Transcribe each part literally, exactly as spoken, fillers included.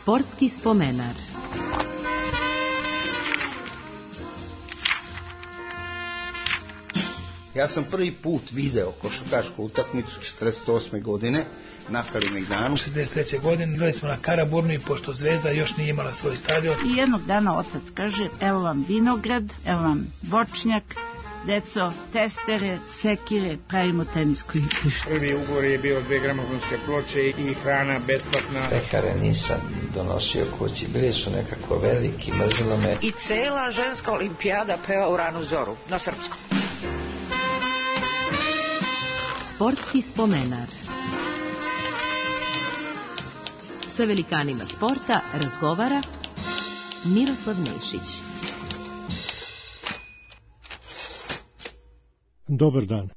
Sportski spomenar. Ja sam prvi put video košarkašku utakmicu četrdeset osme godine na Kalemegdanu. šezdeset treće godine igrali smo na Karaburnu i pošto Zvezda još nije imala svoj stadion. I jednog dana otac kaže, evo vam vinograd, evo vam voćnjak, deco, testere, sekire, pravimo tenisku igrište. Prvi ugovor je bio dve gramofonske ploče i hrana besplatna. Pekare nisam donosio kući, bili su nekako veliki, mrzilo me. I cela ženska olimpijada peva u ranu zoru, na srpskom. Sportski spomenar. Sa velikanima sporta razgovara Miroslav Nešić. Dobar dan.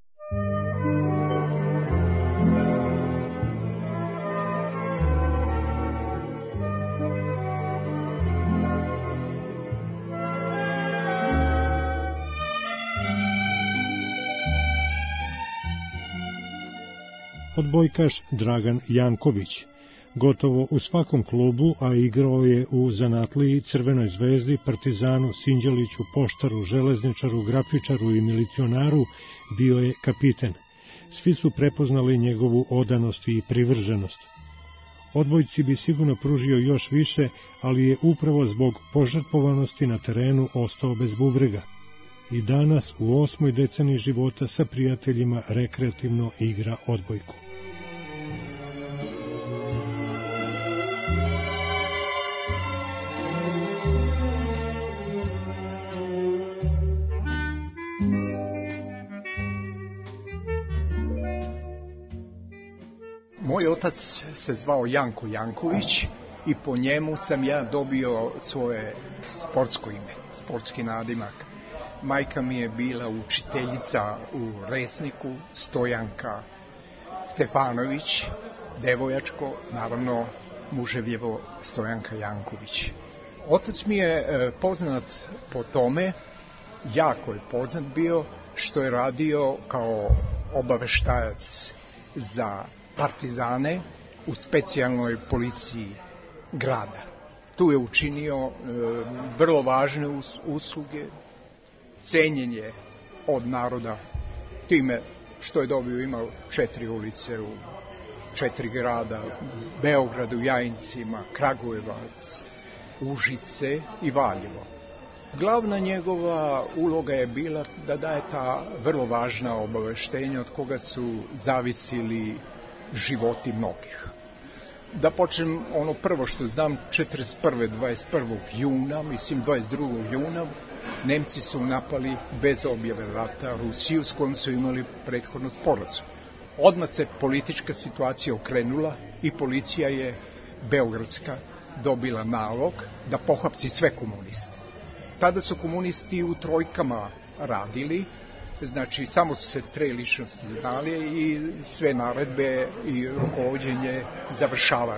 Odbojkaš Dragan Janković. Gotovo u svakom klubu, a igrao je u Zanatliji, Crvenoj zvezdi, Partizanu, Sinđeliću, Poštaru, Železničaru, Grafičaru i Milicionaru, bio je kapiten. Svi su prepoznali njegovu odanost i privrženost. Odbojci bi sigurno pružio još više, ali je upravo zbog požrtvovanosti na terenu ostao bez bubrega. I danas u osmoj deceniji života sa prijateljima rekreativno igra odbojku. Moj otac se zvao Janko Janković i po njemu sam ja dobio svoje sportsko ime, sportski nadimak. Majka mi je bila učiteljica u Resniku, Stojanka Stefanović, devojačko, naravno muževljevo Stojanka Janković. Otac mi je poznat po tome, jako je poznat bio, što je radio kao obaveštajac za partizane u specijalnoj policiji grada. Tu je učinio e, vrlo važne usluge, cenjen je od naroda time što je dobio, imao četiri ulice u četiri grada, Beogradu, Jajincima, Kragujevac, Užice i Valjevo. Glavna njegova uloga je bila da daje ta vrlo važna obaveštenja od koga su zavisili životi mnogih. Da počnem ono prvo što znam, četrdeset prve dvadeset prvog juna, mislim dvadeset drugog juna, Nemci su napali bez objave rata Rusiju s kojom su imali prethodno sporazum. Odmah se politička situacija okrenula i policija je beogradska dobila nalog da pohapsi sve komuniste. Tada su komunisti u trojkama radili, znači samo su se tre ličnosti znali i sve naredbe i rukovođenje završavali.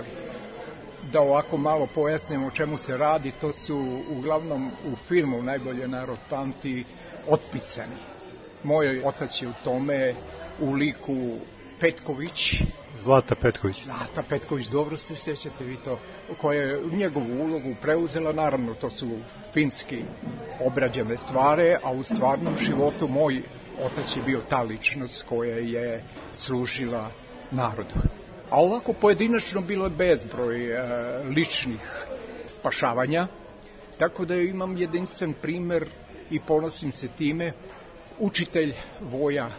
Da ovako malo pojasnimo o čemu se radi, to su uglavnom u filmu Najbolje narod pamti otpisani. Moj otac je u tome u liku Petković. Zlata Petković. Zlata Petković, dobro se sjećate vi to, koja je njegovu ulogu preuzela, naravno to su filmski obrađene stvari, a u stvarnom životu moj otac je bio ta ličnost koja je služila narodu. A ovako pojedinačno bilo je bezbroj e, ličnih spašavanja, tako da imam jedinstven primer i ponosim se time. Učitelj Voja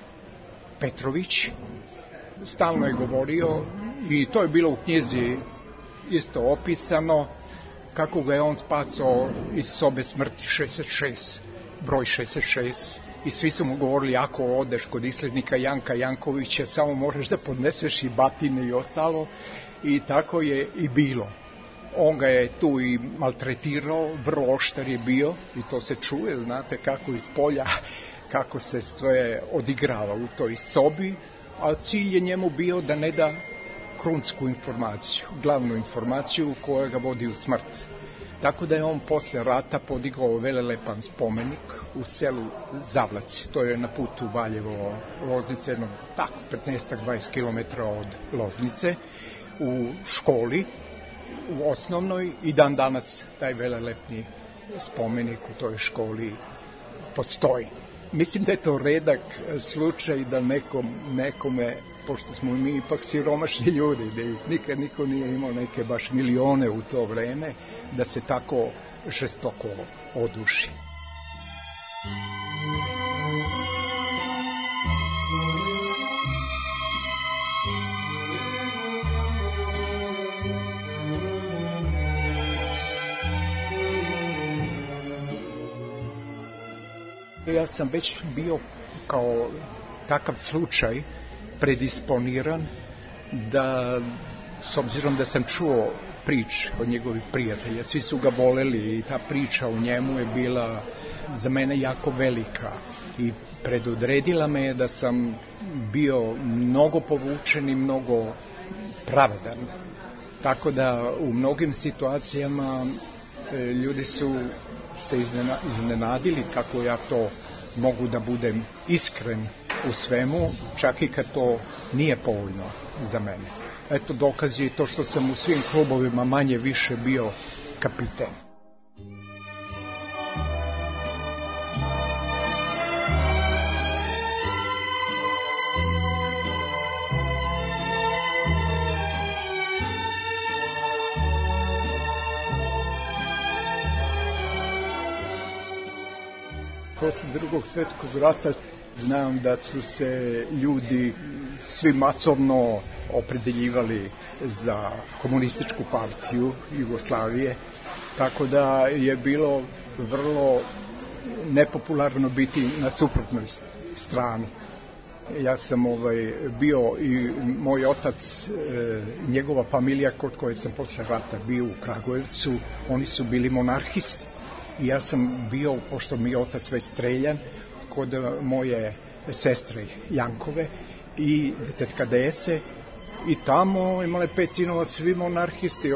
Petrović stalno je govorio, i to je bilo u knjizi isto opisano, kako ga je on spasao iz sobe smrti šezdeset šest, broj šezdeset šest, i svi su mu govorili, ako odeš kod islednika Janka Jankovića, samo moraš da podneseš i batine i ostalo, i tako je i bilo. On ga je tu i maltretirao, vrlo oštar je bio, i to se čuje, znate kako iz polja, kako se sve odigrava u toj sobi, a cilj je njemu bio da ne da krunsku informaciju, glavnu informaciju koja ga vodi u smrt. Tako da je on posle rata podigao velelepan spomenik u selu Zavlaci. To je na putu Valjevo Loznice, jedno tako petnaest do dvadeset kilometara od Loznice, u školi. u osnovnoj i dan danas taj velelepni spomenik u toj školi postoji. Mislim da je to redak slučaj da nekom, nekome, pošto smo mi ipak siromašni ljudi, da nikad niko nije imao neke baš milione u to vreme, da se tako žestoko oduši. Ja sam već bio kao takav slučaj predisponiran da, s obzirom da sam čuo prič od njegovih prijatelja, svi su ga voleli i ta priča o njemu je bila za mene jako velika i predodredila me da sam bio mnogo povučen i mnogo pravedan. Tako da u mnogim situacijama ljudi su se iznenadili kako ja to mogu da budem iskren u svemu, čak i kad to nije povoljno za mene. Eto, dokaz je to što sam u svim klubovima manje više bio kapiten. Posle drugog svjetskog rata znam da su se ljudi svi masovno opredeljivali za komunističku partiju Jugoslavije, tako da je bilo vrlo nepopularno biti na suprotnoj strani. Ja sam ovaj, bio i moj otac, e, njegova familija kod koje sam posle rata bio u Kragujevcu, oni su bili monarhisti. I ja sam bio, pošto mi je otac već streljan, kod moje sestre Jankove i tetka Dese, i tamo imale pet sinova, svi monarhisti,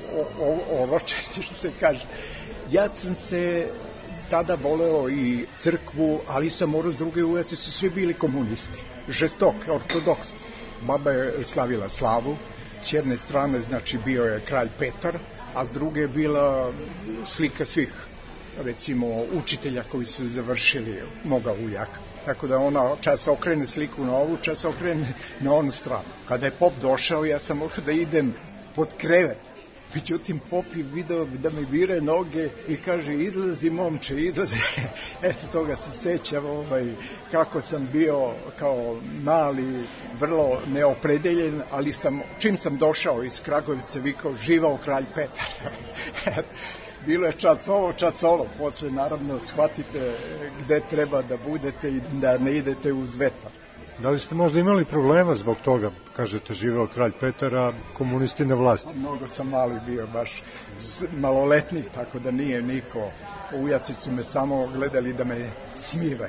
oročeni, što se kaže. Ja sam se tada voleo i crkvu, ali sam morao s druge ulice, su svi bili komunisti, žestoki, ortodoksni. Baba je slavila slavu, s jedne strane znači bio je kralj Petar, a s druge je bila slika svih, recimo, učitelja koji su završili moga ujaka. Tako da ona čas okrene sliku na ovu, čas okrene na onu stranu. Kada je pop došao, ja sam morao da idem pod krevet. Međutim, pop je video da mi vire noge i kaže, izlazi momče, izlazi. Eto, toga se sećam, ovaj, kako sam bio kao mali, vrlo neopredeljen, ali sam, čim sam došao iz Kragovice, vikao, živao kralj Petar. Eto. Bilo je čas ovo, čas ono, posle naravno shvatite gde treba da budete i da ne idete uz vetar. Da li ste možda imali problema zbog toga, kažete živeo kralj Petar, a komunisti na vlasti? Mnogo sam mali bio, baš maloletnik, tako da nije niko. Ujaci su me samo gledali da me smire.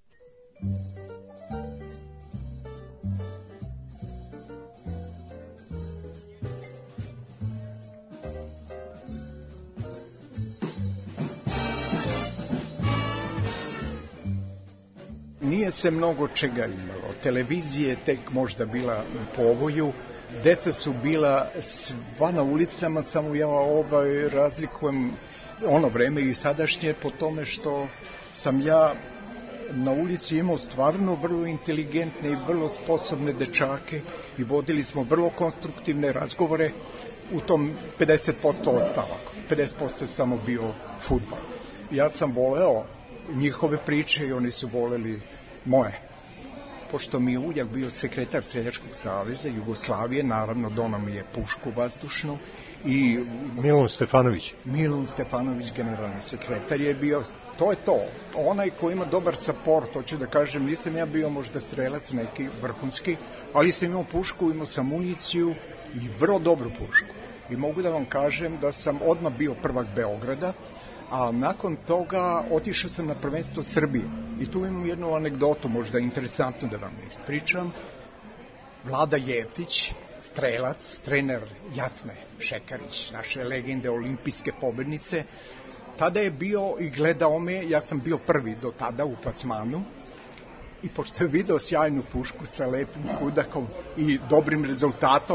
Nije se mnogo čega imalo. Televizije tek možda bila u povoju. Deca su bila sva na ulicama, samo ja ovaj razlikujem ono vreme i sadašnje po tome što sam ja na ulici imao stvarno vrlo inteligentne i vrlo sposobne dečake i vodili smo vrlo konstruktivne razgovore. U tom pedeset posto ostalo. pedeset posto je samo bio fudbal. Ja sam voleo njihove priče i oni su voleli moje. Pošto mi je ujak bio sekretar Streljačkog saveza Jugoslavije, naravno donao mi je pušku vazdušnu i Milun Stefanović. Milun Stefanović, generalni sekretar je bio, to je to. Onaj ko ima dobar support, hoću da kažem, nisam ja bio možda strelac neki vrhunski, ali sam imao pušku, imao sam municiju i vrlo dobru pušku. I mogu da vam kažem da sam odmah bio prvak Beograda, a nakon toga otišao sam na prvenstvo Srbije. I tu imam jednu anegdotu, možda interesantno da vam ispričam. Vlada Jevtić, strelac, trener Jasne Šekarić, naše legende olimpijske pobednice, tada je bio i gledao me, ja sam bio prvi do tada u plasmanu, i pošto je video sjajnu pušku sa lepim kudakom i dobrim rezultatom,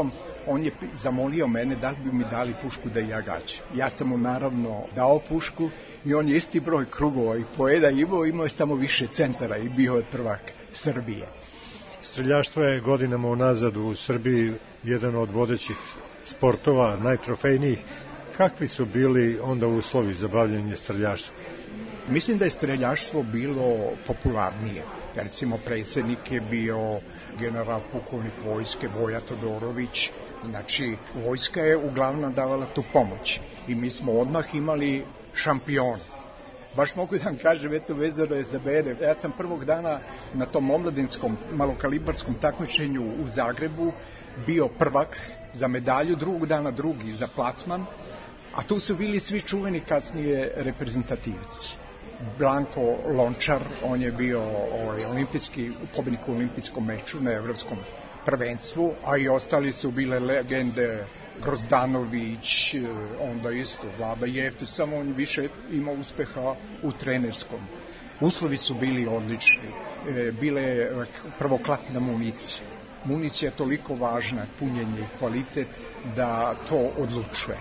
on je zamolio mene da li bi mi dali pušku da ja gađam. Ja sam mu naravno dao pušku i on je isti broj krugova i poeda imao, imao je samo više centara i bio je prvak Srbije. Streljaštvo je godinama unazad u Srbiji jedan od vodećih sportova, najtrofejnijih. Kakvi su bili onda uslovi za bavljanje streljaštvom? Mislim da je streljaštvo bilo popularnije. Recimo, predsjednik je bio general pukovnik vojske Voja Todorović. Znači, vojska je uglavnom davala tu pomoć. I mi smo odmah imali šampiona. Baš mogu da vam kažem, eto, vezano je za mene. Ja sam prvog dana na tom omladinskom malokalibarskom takmičenju u Zagrebu bio prvak za medalju, drugog dana drugi za plasman, a tu su bili svi čuveni kasnije reprezentativci. Blanko Lončar, on je bio ovaj, olimpijski, pobednik u olimpijskom meču na evropskom prvenstvu, a i ostali su bile legende, Grozdanović, onda isto Vlada Jeftić, samo on više ima uspeha u trenerskom. Uslovi su bili odlični, bile je prvoklasna municija. Municija je toliko važna, punjenje i kvalitet, da to odlučuje.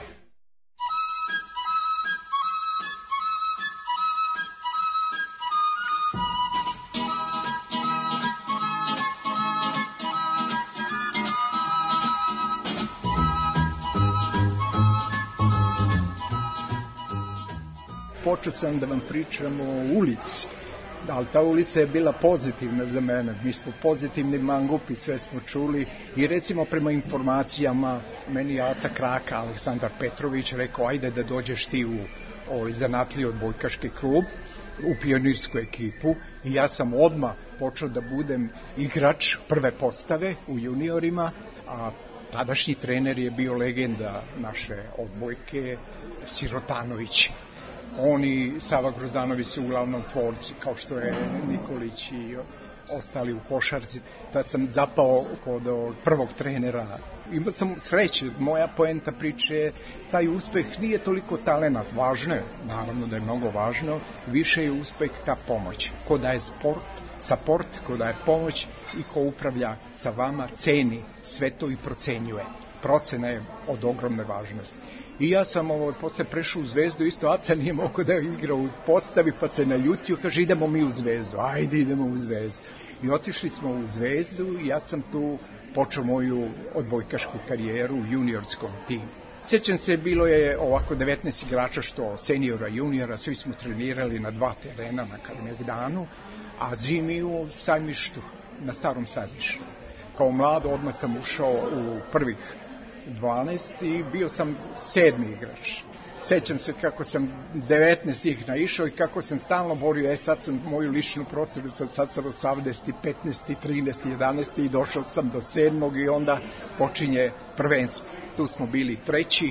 Počeo sam da vam pričam o ulici, ali ta ulica je bila pozitivna za mene. Mi smo pozitivni mangupi, sve smo čuli i recimo prema informacijama meni Aca Kraka, Aleksandar Petrović rekao ajde da dođeš ti u ovaj, zanatliji odbojkaški klub, u pionirsku ekipu i ja sam odmah počeo da budem igrač prve postave u juniorima, a tadašnji trener je bio legenda naše odbojke Sirotanović. Oni, Sava Grozdanović su uglavnom tvorci, kao što je Nikolić i ostali u košarci. Tad sam zapao kod prvog trenera. Imao sam sreće, moja poenta priče je, taj uspeh nije toliko talenat, važno je, naravno da je mnogo važno, više je uspeh ta pomoć. Ko daje sport, support, ko daje pomoć i ko upravlja sa vama, ceni sve to i procenjuje. Procena je od ogromne važnosti. I ja sam ovo, posle prešao u Zvezdu, isto Aca nije mogo da igra u postavi, pa se naljutio, kaže idemo mi u Zvezdu, ajde idemo u Zvezdu. I otišli smo u Zvezdu i ja sam tu počeo moju odbojkašku karijeru u juniorskom timu. Sjećam se, bilo je ovako devetnaest igrača, što seniora, juniora, svi smo trenirali na dva terena na Kalemegdanu, a zimi u Sajmištu, na Starom Sajmištu. Kao mlad odmah sam ušao u prvih dvanaest i bio sam sedmi igrač. Sećam se kako sam devetnaest ih naišao i kako sam stalno borio, e sad sam moju ličnu procenu, sad sam osamnaest, petnaest, trinaest, jedanaest i došao sam do sedmog i onda počinje prvenstvo. Tu smo bili treći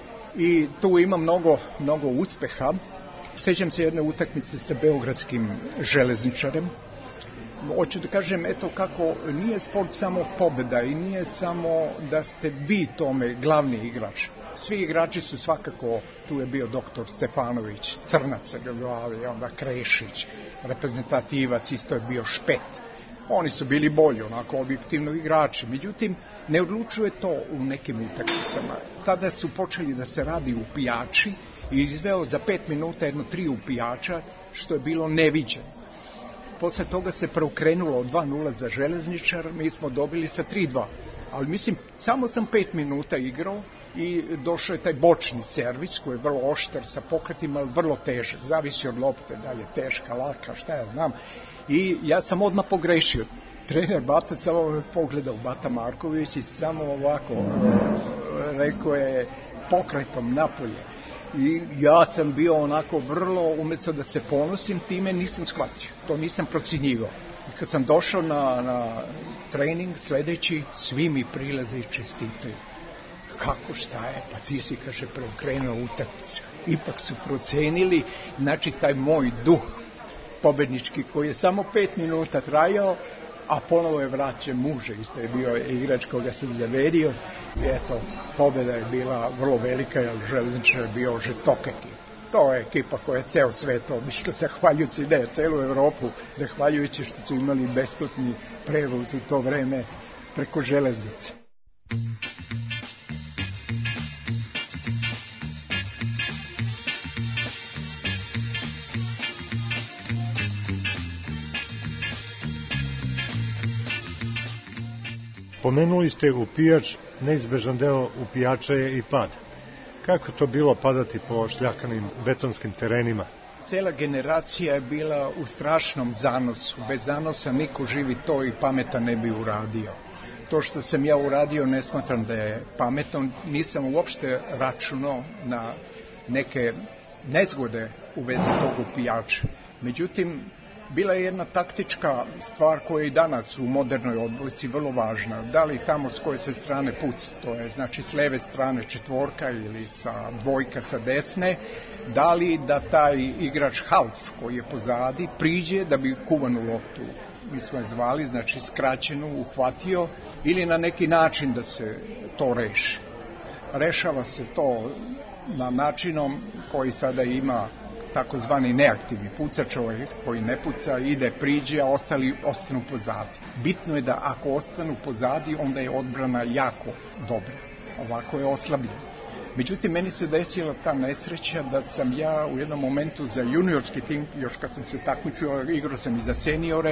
i tu ima mnogo, mnogo uspeha. Sećam se jedne utakmice sa beogradskim železničarem. Hoću da kažem, eto kako, nije sport samo pobeda i nije samo da ste vi tome glavni igrač. Svi igrači su svakako, tu je bio doktor Stefanović, Crnac sa glavi, onda Krešić, reprezentativac, isto je bio Špet. Oni su bili bolji, onako objektivno igrači, međutim, ne odlučuje to u nekim utakmicama. Tada su počeli da se radi upijači i izveo za pet minuta jedno tri upijača, što je bilo neviđeno. Posle toga se preokrenulo od dva nula za železničar, mi smo dobili sa tri dva. Ali mislim, samo sam pet minuta igrao i došao je taj bočni servis koji je vrlo oštar sa pokretima, ali vrlo težak. Zavisi od lopte, da li je teška, laka, šta ja znam. I ja sam odmah pogrešio. Trener Bata samo pogledao, Bata Marković, i samo ovako rekao je pokretom napolje. I ja sam bio onako vrlo, umjesto da se ponosim time, nisam shvatio. To nisam procenjivao. I kad sam došao na, na trening sledeći, svi mi prilaze i čestitaju. Kako, šta je? Pa ti si, kaže, preokrenuo utakmicu. Ipak su procenili, znači taj moj duh pobednički koji je samo pet minuta trajao, a ponovo je vraćen muže, isto je bio igrač koga sam zavedio. I eto, pobjeda je bila vrlo velika, jer železničar je bio žestok ekipa. To je ekipa koja je ceo svet obišla, zahvaljujući, ne, celu Evropu, zahvaljujući što su imali besplatni prevoz u to vreme preko železnice. Pomenuli ste upijač, neizbežan deo upijača je i pad. Kako to bilo padati po šljakanim betonskim terenima? Cela generacija je bila u strašnom zanosu. Bez zanosa niko živi to i pametan ne bi uradio. To što sam ja uradio ne smatram da je pametno. Nisam uopšte računao na neke nezgode u vezi tog upijača. Međutim, bila je jedna taktička stvar koja je i danas u modernoj odbojci vrlo važna. Da li tamo s koje se strane puca, to je znači s leve strane četvorka ili sa dvojka sa desne, da li da taj igrač half koji je pozadi priđe da bi kuvanu loptu, mi smo je zvali, znači skraćenu, uhvatio, ili na neki način da se to reši. Rešava se to na načinom koji sada ima takozvani neaktivni pucač, ovaj koji ne puca, ide, priđe, a ostali ostanu pozadi. Bitno je da ako ostanu pozadi, onda je odbrana jako dobra. Ovako je oslabljena. Međutim, meni se desila ta nesreća da sam ja u jednom momentu za juniorski tim, još kad sam se takmičio, igrao sam i za seniore,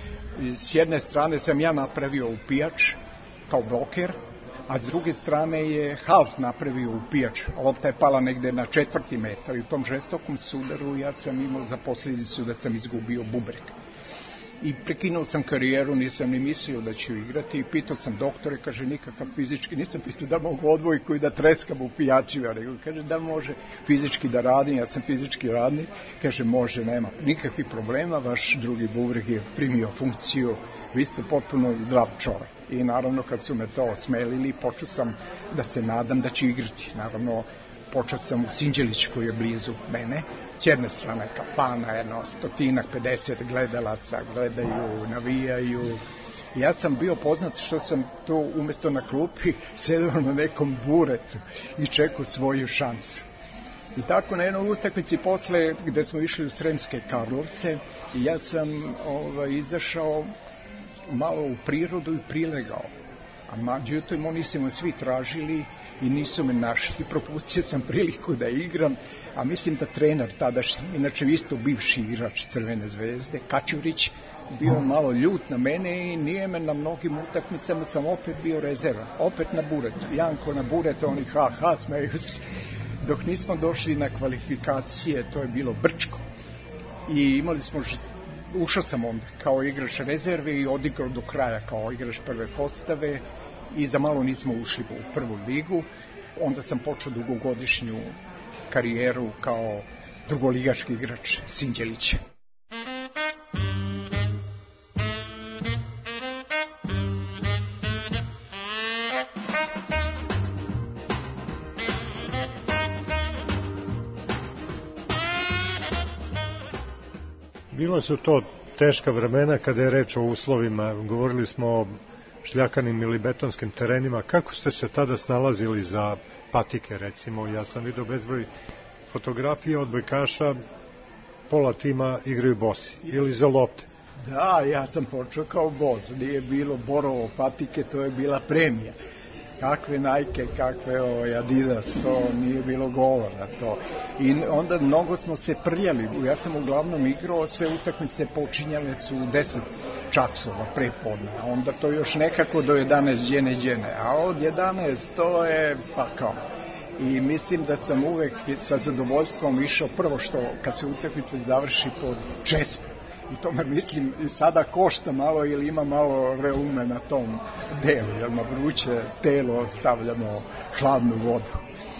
s jedne strane sam ja napravio upijač kao bloker, a s druge strane je half napravio upijač. Lopta je pala negde na četvrti metar i u tom žestokom sudaru ja sam imao za posljedicu da sam izgubio bubreg. I prekinuo sam karijeru, nisam ni mislio da ću igrati i pitao sam doktore, kaže nikakav fizički, nisam pitao da mogu odvojku i da treskam u pijačima, nego kaže da može fizički da radim, ja sam fizički radnik, kaže može, nema nikakvih problema, vaš drugi bubreg je primio funkciju, vi ste potpuno zdrav čovjek. I naravno kad su me to osmelili, počeo sam da se nadam da ću igrati. Naravno, počeo sam u Sinđelić koji je blizu mene. S jedne strane kafana, jedno stotinak, pedeset gledalaca, gledaju, navijaju. Ja sam bio poznat što sam to umjesto na klupi sedeo na nekom buretu i čekao svoju šansu. I tako na jednoj utakmici posle gde smo išli u Sremske Karlovce, ja sam ovaj, izašao malo u prirodu i prilegao. A međutim, oni su me svi tražili i nisu me našli. Propustio sam priliku da igram, a mislim da trener tadašnji, inače isto bivši igrač Crvene zvezde, Kačurić, bio malo ljut na mene i nije me na mnogim utakmicama, sam opet bio rezervan. Opet na buretu. Janko na buretu, oni ha ha, smeju se. Dok nismo došli na kvalifikacije, to je bilo Brčko. I imali smo ušao sam onda kao igrač rezerve i odigrao do kraja kao igrač prve postave i za malo nismo ušli u prvu ligu. Onda sam počeo dugogodišnju karijeru kao drugoligaški igrač Sinđelića. Bilo su to teška vremena kada je reč o uslovima. Govorili smo o šljakanim ili betonskim terenima. Kako ste se tada snalazili za patike, recimo? Ja sam vidio bezbroj fotografije odbojkaša, pola tima igraju bosi ili za lopte. Da, ja sam počeo kao bos. Nije bilo Borovo patike, to je bila premija. Kakve Nike, kakve o, Adidas, to nije bilo govora to. I onda mnogo smo se prljali. Ja sam uglavnom igrao, sve utakmice počinjale su u deset časova prepodne. Onda to još nekako do jedanaest džene džene. A od jedanaest to je pa kao. I mislim da sam uvek sa zadovoljstvom išao prvo što kad se utakmica završi pod česme. I to me mislim sada košta malo ili ima malo reume na tom delu, jer na vruće telo stavljamo hladnu vodu.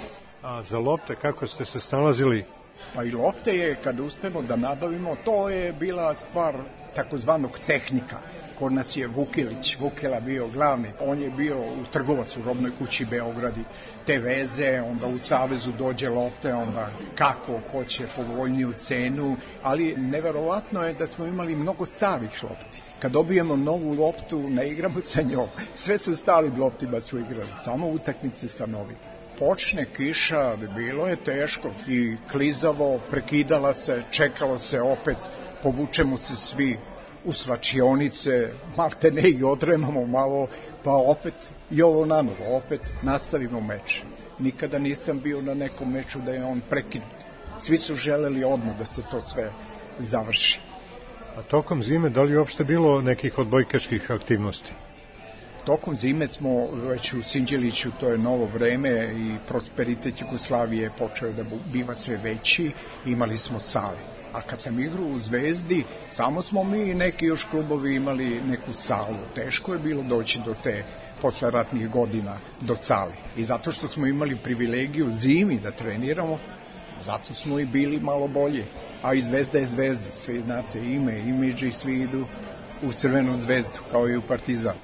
A za lopte kako ste se snalazili? Pa i lopte je, kada uspemo da nabavimo, to je bila stvar takozvanog tehnika. Kod nas je Vukilić, Vukela bio glavni, on je bio u trgovac u robnoj kući Beogradi, te veze, onda u savezu dođe lopte, onda kako, ko će povoljniju cenu, ali neverovatno je da smo imali mnogo starih lopti. Kad dobijemo novu loptu, ne igramo sa njom, sve su starim loptima su igrali, samo utakmice sa novim. Počne kiša, bilo je teško i klizavo, prekidala se, čekalo se opet, povučemo se svi u svlačionice, malte ne i odremamo malo, pa opet i ovo na novo, opet nastavimo meč. Nikada nisam bio na nekom meču da je on prekinut. Svi su želeli odmah da se to sve završi. A tokom zime, da li je uopšte bilo nekih odbojkaških aktivnosti? Tokom zime smo već u Sinđeliću, to je novo vreme i prosperitet Jugoslavije počeo da biva sve veći, imali smo sale. A kad sam igrao u Zvezdi, samo smo mi i neki još klubovi imali neku salu. Teško je bilo doći do te posle ratnih godina do sale. I zato što smo imali privilegiju zimi da treniramo, zato smo i bili malo bolje. A i Zvezda je Zvezda, svi znate ime, imidži, svi idu u Crvenu Zvezdu, kao i u Partizan.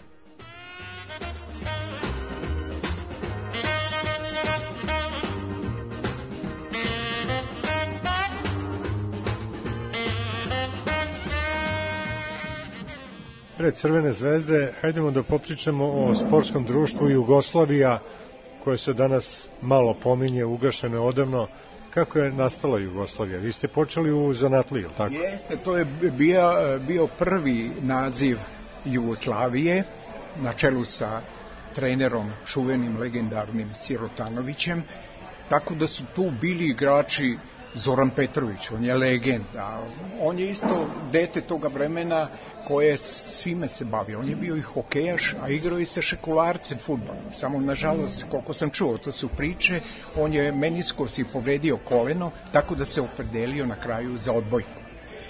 Pred Crvene zvezde, hajdemo da popričamo o sportskom društvu Jugoslavija, koje se danas malo pominje, ugašene odavno. Kako je nastala Jugoslavija? Vi ste počeli u zanatliji, ili tako? Jeste, to je bio, bio prvi naziv Jugoslavije, na čelu sa trenerom, čuvenim, legendarnim Sirotanovićem, tako da su tu bili igrači. Zoran Petrović, on je legenda, on je isto dete toga vremena koje svime se bavio, on je bio i hokejaš, a igrao i sa školarcem fudbal, samo nažalost, koliko sam čuo, to su priče, on je meniskos i povredio koleno, tako da se opredelio na kraju za odbojku.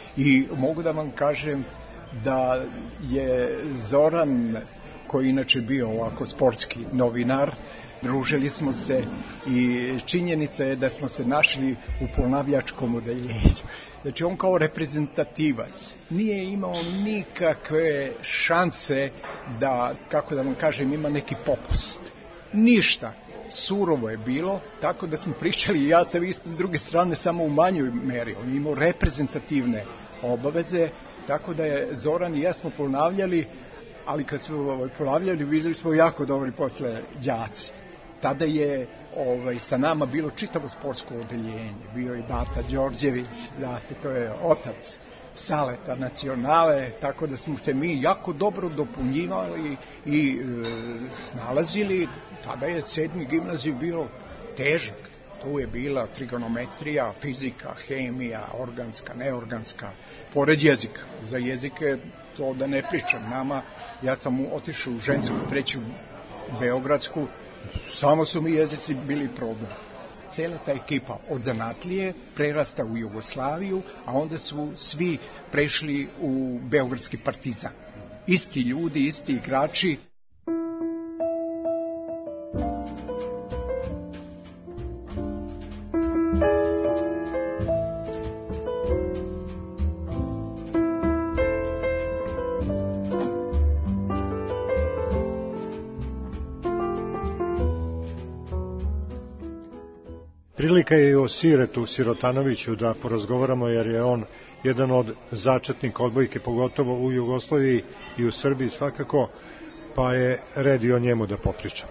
I mogu da vam kažem da je Zoran, koji inače bio ovako sportski novinar, družili smo se i činjenica je da smo se našli u ponavljačkom odeljenju. Znači on kao reprezentativac nije imao nikakve šanse da, kako da vam kažem, ima neki popust. Ništa. Surovo je bilo, tako da smo pričali, ja sam isto s druge strane samo u manjoj meri. On je imao reprezentativne obaveze, tako da je Zoran i ja smo ponavljali, ali kad smo ponavljali vidjeli smo jako dobri posle đaci. Tada je ovaj, sa nama bilo čitavo sportsko odeljenje. Bio je Bata Đorđević, znate, to je otac Saleta nacionale, tako da smo se mi jako dobro dopunjivali i e, snalazili. Tada je sedmi gimnazij bio težak. Tu je bila trigonometrija, fizika, hemija, organska, neorganska, pored jezika. Za jezike to da ne pričam. Nama, ja sam otišao u žensku treću beogradsku, samo su mi jezici bili problem. Cela ta ekipa od zanatlije prerasta u Jugoslaviju, a onda su svi prešli u Beogradski Partizan. Isti ljudi, isti igrači. Prilika je i o Siretu Sirotanoviću da porazgovaramo, jer je on jedan od začetnika odbojke, pogotovo u Jugoslaviji i u Srbiji svakako, pa je red i o njemu da popričam.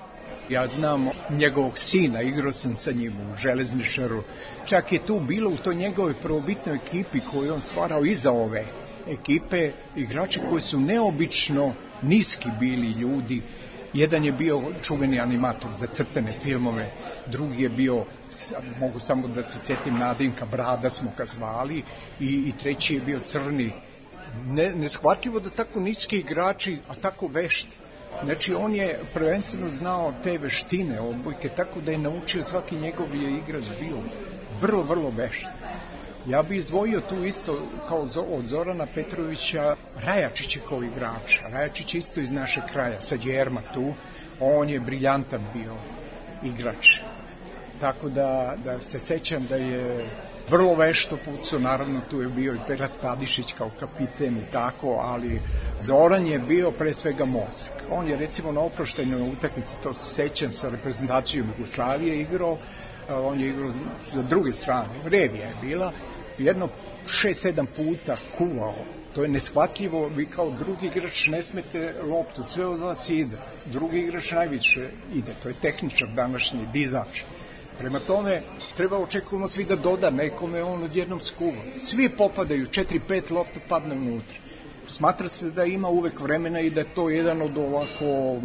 Ja znam njegovog sina, igrao sam sa njim u Železničaru. Čak je tu bilo u toj njegovoj prvobitnoj ekipi koju on stvarao iza ove ekipe, igrači koji su neobično niski bili ljudi. Jedan je bio čuveni animator za crtane filmove, drugi je bio, mogu samo da se sjetim Nadimka Brada smo ga zvali, i, i treći je bio Crni. Ne, neshvatljivo da tako niski igrači, a tako vešti. Znači on je prvenstveno znao te veštine odbojke, tako da je naučio, svaki njegov je igrač bio vrlo, vrlo vešt. Ja bih izdvojio tu isto kao od Zorana Petrovića Rajačića kao igrač. Rajačić isto iz našeg kraja, sad je Erma tu, on je briljantan bio igrač. Tako da, da se sećam da je vrlo vešto pucao, naravno tu je bio i Pera Stadišić kao kapiten i tako, ali Zoran je bio pre svega mozak. On je recimo na oproštajnoj utakmici, to se sećam, sa reprezentacijom Jugoslavije igrao, on je igrao sa druge strane, Revija je bila, jedno šest sedam puta kuvao. To je neshvatljivo, vi kao drugi igrač ne smete loptu, sve od vas ide. Drugi igrač najviše ide, to je tehničar današnji, dizač. Prema tome, treba očekujemo svi da doda nekome, on odjednom skuva. Svi popadaju, četiri pet lopta padne unutra. Smatra se da ima uvek vremena i da je to jedan od ovako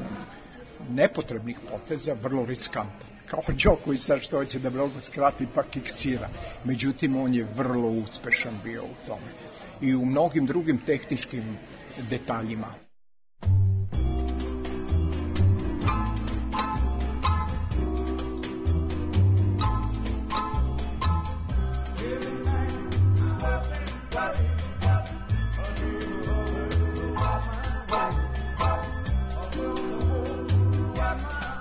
nepotrebnih poteza, vrlo riskantan. Kao Đoković sad što hoće da mnogo skrati pa kiksira. Međutim, on je vrlo uspešan bio u tome. I u mnogim drugim tehničkim detaljima.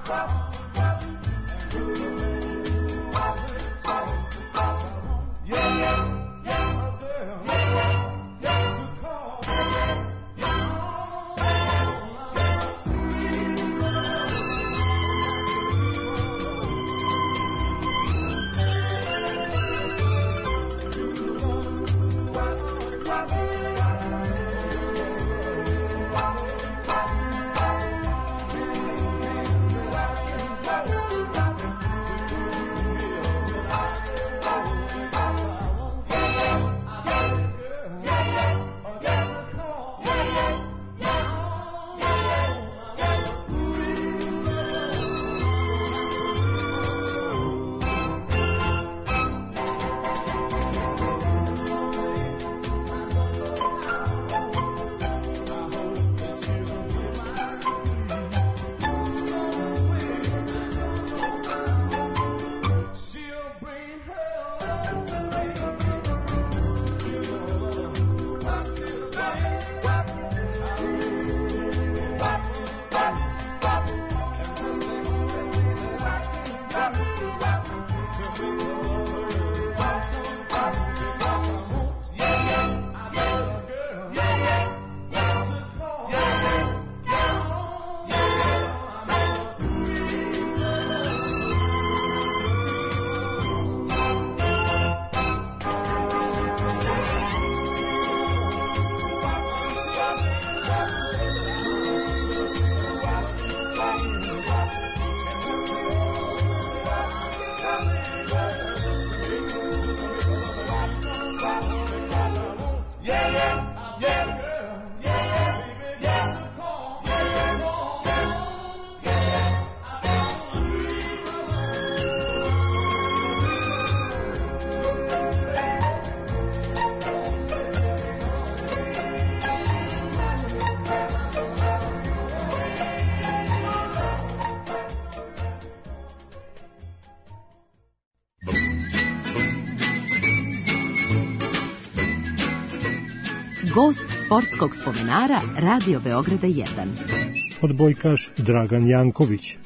Gost sportskog spomenara Radio Beograda jedan. Odbojkaš Dragan Janković.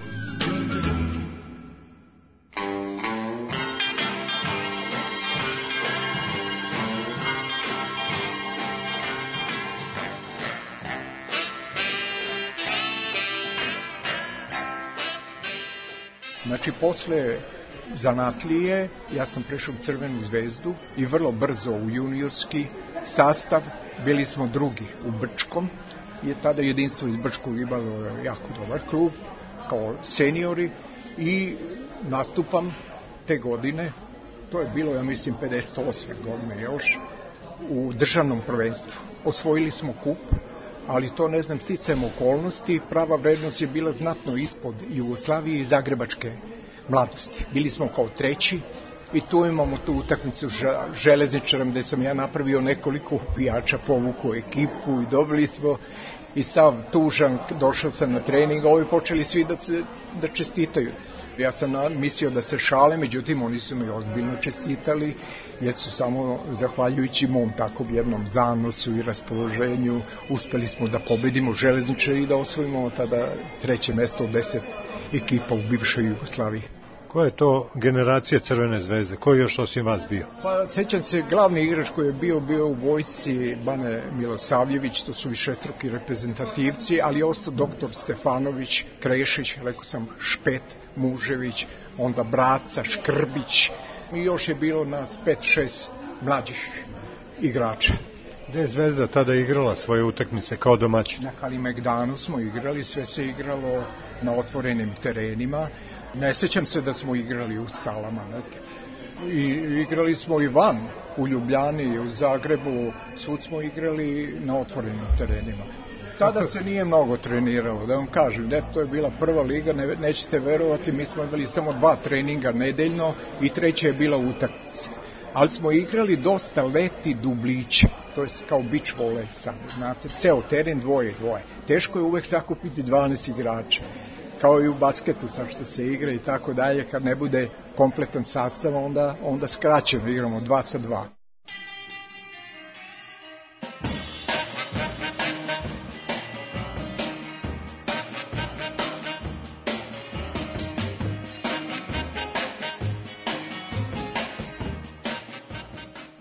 Znači, posle zanatlije ja sam prešao u Crvenu zvezdu i vrlo brzo u juniorski sastav. Bili smo drugi u Brčkom, je tada Jedinstvo iz Brčkog imalo jako dobar klub kao seniori i nastupam te godine, to je bilo, ja mislim, pedeset osme godine još, u državnom prvenstvu. Osvojili smo kup, ali to, ne znam, sticajem okolnosti, prava vrednost je bila znatno ispod Jugoslavije i Zagrebačke Mladosti. Bili smo kao treći i tu imamo tu utakmicu Železničarom gde sam ja napravio nekoliko upijača, povukao ekipu i dobili smo i sav tužan, došao sam na trening, a ovi počeli svi da, se, da čestitaju. Ja sam mislio da se šale, međutim oni su mi ozbiljno čestitali, jer su samo zahvaljujući mom takvom jednom zanosu i raspoloženju uspeli smo da pobedimo Železničare i da osvojimo tada treće mesto od deset ekipa u bivšoj Jugoslaviji. Koja je to generacija Crvene zvezde? Ko je još osim vas bio? Pa, sećam se, glavni igrač koji je bio, bio u vojsci Bane Milosavljević, to su višestruki reprezentativci, ali je ostao doktor Stefanović, Krešić, rekao sam Špet, Mužević, onda Braca, Škrbić i još je bilo nas pet šest mlađih igrača. Gde je Zvezda tada igrala svoje utakmice kao domaćin? Na Kalimegdanu smo igrali, sve se igralo na otvorenim terenima. Ne sećam se da smo igrali u salama neke. I igrali smo i van, u Ljubljani, u Zagrebu, svud smo igrali na otvorenim terenima. Tada se nije mnogo treniralo, da vam kažem, ne, to je bila prva liga, ne, nećete verovati, mi smo imali samo dva treninga nedeljno i treća je bila utakmica. Ali smo igrali dosta leti dublića, to je kao beach volley sad, znate, ceo teren dvoje dvoje. Teško je uvek sakupiti dvanaest igrača, kao i u basketu sad što se igra i tako dalje, kad ne bude kompletan sastav, onda, onda skraćeno igramo dva sa dva.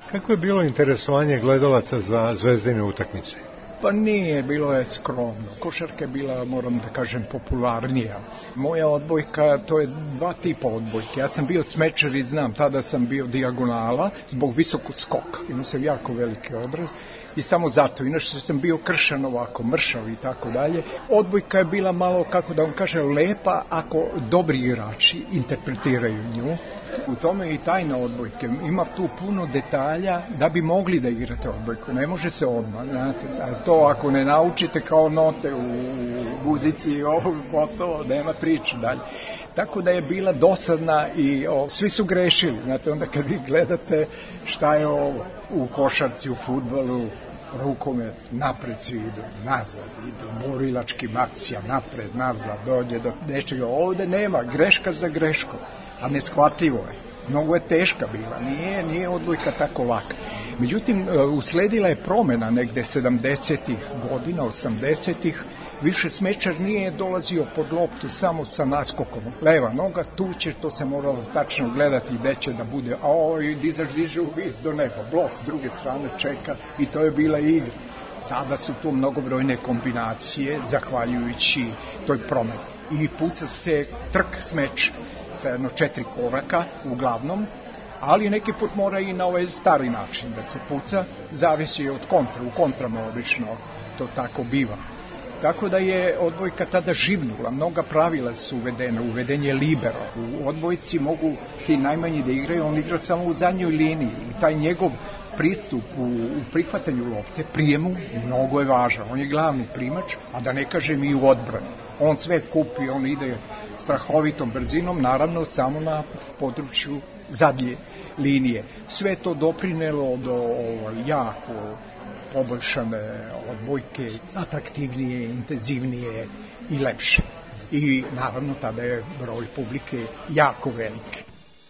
Kako je bilo interesovanje gledalaca za zvezdine utakmice? Pa nije, bilo je skromno. Košarka je bila, moram da kažem, popularnija. Moja odbojka, to je dva tipa odbojke. Ja sam bio smečar i znam, tada sam bio dijagonala zbog visokog skoka. Imao sam jako veliki odraz i samo zato. Inače sam bio kršan ovako, mršav i tako dalje. Odbojka je bila malo, kako da vam kažem, lepa ako dobri igrači interpretiraju nju. U tome je i tajna odbojke. Ima tu puno detalja da bi mogli da igrate odbojku. Ne može se odmah, znate. To ako ne naučite kao note u muzici, ovo gotovo, nema priče dalje. Tako da je bila dosadna i o, svi su grešili. Znate, onda kad vi gledate šta je ovo u košarci, u fudbalu, rukomet, napred svi idu, nazad idu, borilačkim akcija, napred, nazad, dođe do nečega. Ovde nema, greška za greškom, a neshvatljivo je. Mnogo je teška bila, nije, nije odbojka tako laka. Međutim, usledila je promena negde sedamdesetih godina, osamdesetih, više smečar nije dolazio pod loptu samo sa naskokom. Leva noga, tu će, to se moralo tačno gledati gde će da bude, a ovo i dizaš diže u vis do neba, blok s druge strane čeka i to je bila igra. Sada su tu mnogobrojne kombinacije, zahvaljujući toj promeni. I puca se trk smeč sa jedno četiri koraka, uglavnom, ali neki put mora i na ovaj stari način da se puca, zavisi od kontra, u kontrama obično to tako biva. Tako da je odbojka tada živnula, mnoga pravila su uvedene, uveden je libero. U odbojci mogu ti najmanji da igraju, on igra samo u zadnjoj liniji i taj njegov pristup u, u prihvatanju lopte, prijemu, mnogo je važan. On je glavni primač, a da ne kažem i u odbrani. On sve kupi, on ide strahovitom brzinom, naravno samo na području zadnje linije. Sve to doprinelo do ovo, jako poboljšane odbojke, atraktivnije, intenzivnije i lepše. I naravno tada je broj publike jako veliki.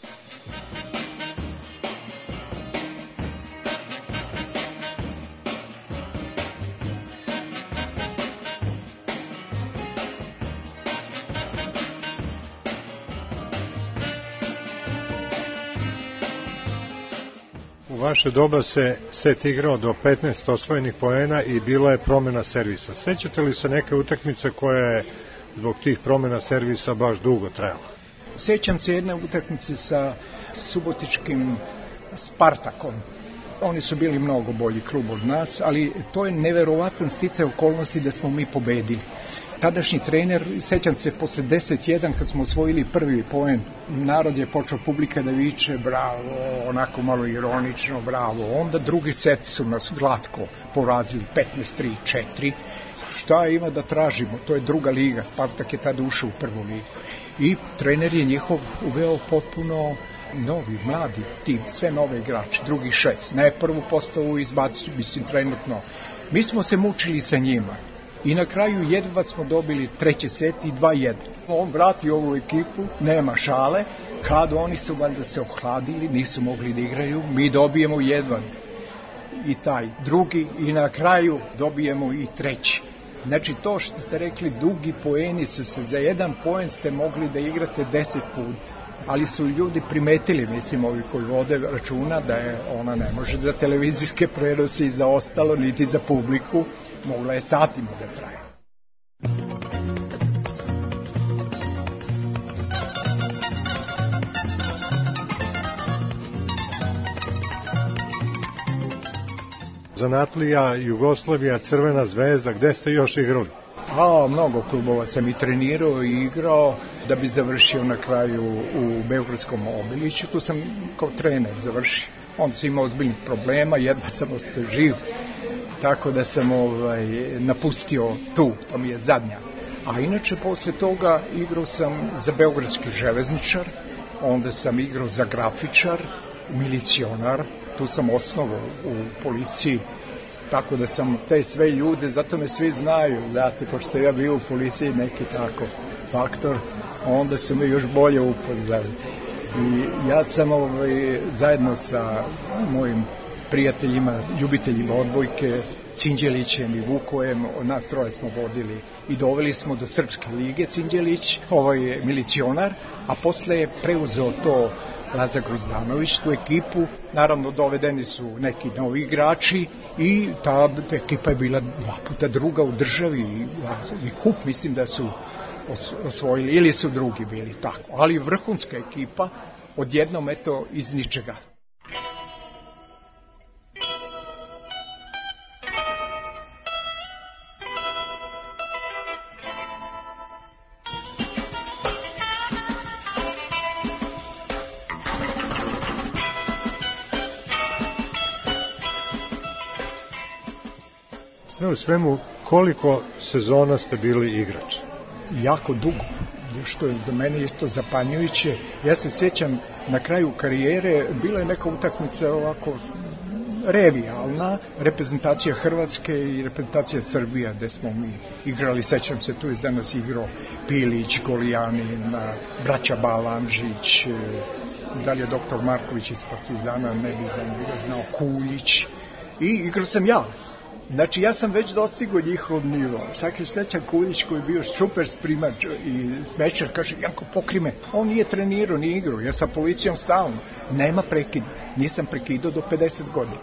U vaše doba se set igrao do petnaest osvojenih poena i bila je promena servisa. Sećate li se neke utakmice koja je zbog tih promena servisa baš dugo trajala? Sećam se jedne utakmice sa subotičkim Spartakom. Oni su bili mnogo bolji klub od nas, ali to je neverovatan sticaj okolnosti da smo mi pobedili. Tadašnji trener, sećam se, posle deset jedan kad smo osvojili prvi poen, narod je počeo, publika da viče bravo, onako malo ironično, bravo. Onda drugi set su nas glatko porazili, petnaest tri četiri. Šta ima da tražimo? To je druga liga, Spartak je tada ušao u prvu ligu. I trener je njihov uveo potpuno novi, mladi tim, sve nove igrače, drugi šest. Ne prvu postavu izbacili, mislim, trenutno. Mi smo se mučili sa njima. I na kraju jedva smo dobili treći set i dva jedan. On vrati ovu ekipu, nema šale, kad oni su valjda se ohladili, nisu mogli da igraju, mi dobijemo jedan i taj drugi i na kraju dobijemo i treći. Znači to što ste rekli, dugi poeni su se, za jedan poen ste mogli da igrate deset puta, ali su ljudi primetili, mislim, ovi koji vode računa, da je ona ne može za televizijske prenose i za ostalo, niti za publiku, mogla je satima da traje. Zanatlija, Jugoslavija, Crvena zvezda, gde ste još igrali? A, mnogo klubova sam i trenirao i igrao da bi završio na kraju u Beogradskom Obiliću. Tu sam kao trener završio. Onda sam imao ozbiljnih problema, jedva sam ostao živ, tako da sam ovaj, napustio tu, to mi je zadnja. A inače, posle toga igrao sam za Beogradski železničar, onda sam igrao za grafičar, milicionar, tu sam osnovao u policiji, tako da sam te sve ljude, zato me svi znaju, znate, pošto sam ja bio u policiji neki tako faktor, onda su me još bolje upoznali. I ja sam ovaj, zajedno sa mojim prijateljima, ljubiteljima odbojke, Sinđelićem i Vukojem, nas troje smo vodili i doveli smo do Srpske lige. Sinđelić, ovaj milicionar, a posle je preuzeo to Laza Grozdanović, tu ekipu. Naravno, dovedeni su neki novi igrači i ta ekipa je bila dva puta druga u državi i kup, mislim da su osvojili, ili su drugi bili tako. Ali vrhunska ekipa, odjednom eto iz ničega. Sve u svemu, koliko sezona ste bili igrač? Jako dugo, što je za mene isto zapanjujuće. Ja se sjećam na kraju karijere, bila je neka utakmica ovako revijalna, reprezentacija Hrvatske i reprezentacija Srbija, gde smo mi igrali, sećam se, tu je za nas igrao Pilić, Golijanin, braća Balanžić, da li je doktor Marković iz Partizana, ne bi znao, Kuljić, i igrao sam ja. Znači, ja sam već dostigao njihov nivo. Sad je sećam Kuljić koji je bio super sprimač i smečar, kaže, Janko, pokri me. On nije trenirao, nije igrao, ja sa policijom stalno. Nema prekida. Nisam prekidao do pedeset godina.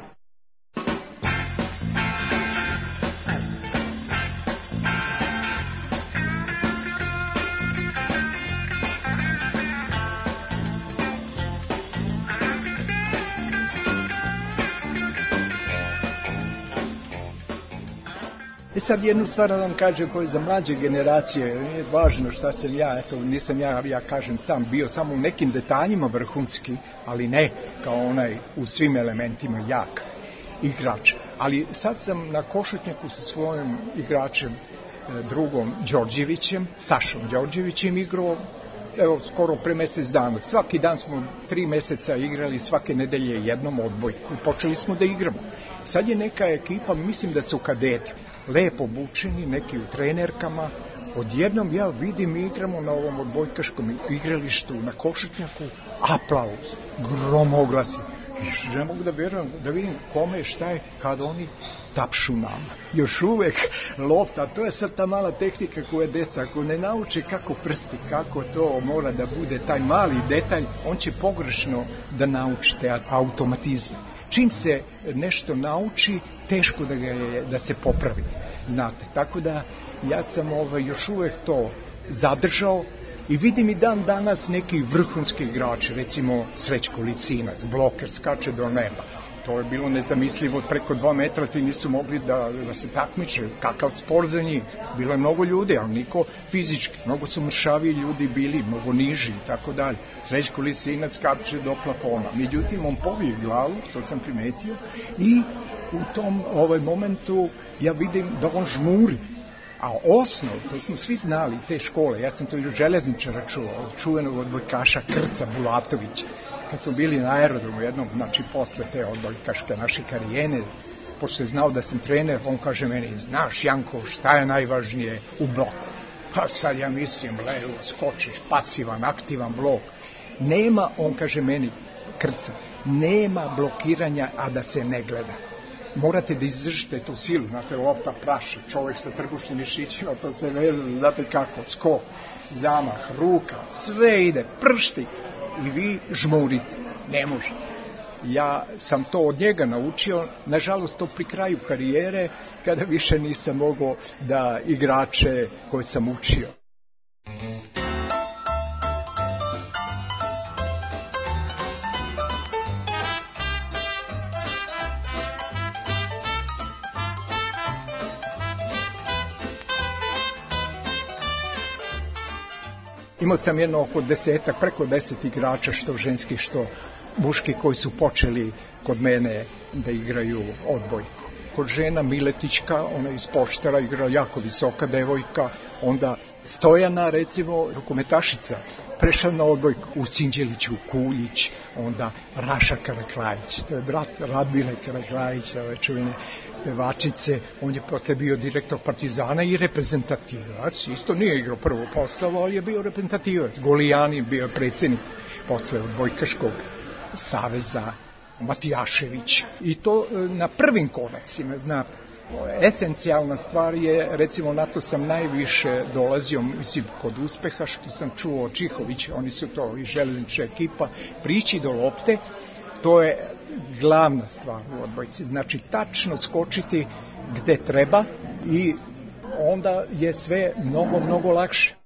Sad jednu stvar da vam kažem koji za mlađe generacije nije važno šta sam ja, eto nisam ja, ja kažem sam bio samo u nekim detaljima vrhunski, ali ne kao onaj u svim elementima jak igrač. Ali sad sam na Košutnjaku sa svojim igračem drugom Đorđevićem, Sašom Đorđevićem igrao, evo skoro pre mesec dana. Svaki dan smo tri meseca igrali, svake nedelje jednom odbojku i počeli smo da igramo. Sad je neka ekipa, mislim da su kadeti, lepo obučeni, neki u trenerkama. Odjednom ja vidim, igramo na ovom odbojkaškom igralištu na Košutnjaku, aplauz, gromoglasi. I ne mogu da vjerujem, da vidim kome, šta je, kada oni tapšu nama. Još uvek lopta, to je sad ta mala tehnika koja deca, ako ne nauče kako prsti, kako to mora da bude, taj mali detalj, on će pogrešno da nauči te automatizme. Čim se nešto nauči, teško da, ga je, da se popravi, znate. Tako da ja sam ovaj, još uvek to zadržao i vidim i dan danas neki vrhunski igrači, recimo Srećko Licinac, bloker, skače do neba. To je bilo nezamislivo, preko dva metra ti nisu mogli da, da se takmiče, kakav sport za njih. Bilo je mnogo ljudi, ali niko fizički, mnogo su mršavi ljudi bili, mnogo niži i tako dalje. Srećko Licinac skače do plafona. Međutim, on povije glavu, to sam primetio, i u tom ovaj momentu ja vidim da on žmuri. A osnov, to smo svi znali, te škole, ja sam to i od železničara čuo, od čuvenog odbojkaša Krca Bulatovića, kad smo bili na aerodromu jednom, znači posle te odbojkaške naše karijene, pošto je znao da sam trener, on kaže meni, znaš Janko, šta je najvažnije u bloku? Pa sad ja mislim, levo, skočiš, pasivan, aktivan blok. Nema, on kaže meni, Krca, nema blokiranja, a da se ne gleda. Morate da izdržite tu silu, znate, lopta praši, čovjek sa trbušnim mišićima, to se veze, znate kako, skok, zamah, ruka, sve ide, pršti i vi žmurite, ne može. Ja sam to od njega naučio, nažalost to pri kraju karijere, kada više nisam mogao da igrače koje sam učio. Imao sam jedno oko desetak, preko deset igrača, što ženski, što muški, koji su počeli kod mene da igraju odbojku. Kod žena Miletićka, ona iz Poštara, igra jako visoka devojka, onda Stojana, recimo, rukometašica, prešla na odbojku u Sinđeliću, Kuljić, onda Raša Karaklajić, to je brat Radmile Karaklajića, ove čuvene pevačice, on je posle bio direktor Partizana i reprezentativac, isto nije igrao prvu postavu, ali je bio reprezentativac. Golijanin bio predsjednik posle odbojkaškog saveza, Matijašević, i to na prvim koracima, znate. Esencijalna stvar je, recimo na to sam najviše dolazio, mislim, kod uspeha, što sam čuo od Čihovića, oni su to i železnička ekipa, prići do lopte, to je glavna stvar u odbojci. Znači, tačno skočiti gde treba i onda je sve mnogo, mnogo lakše.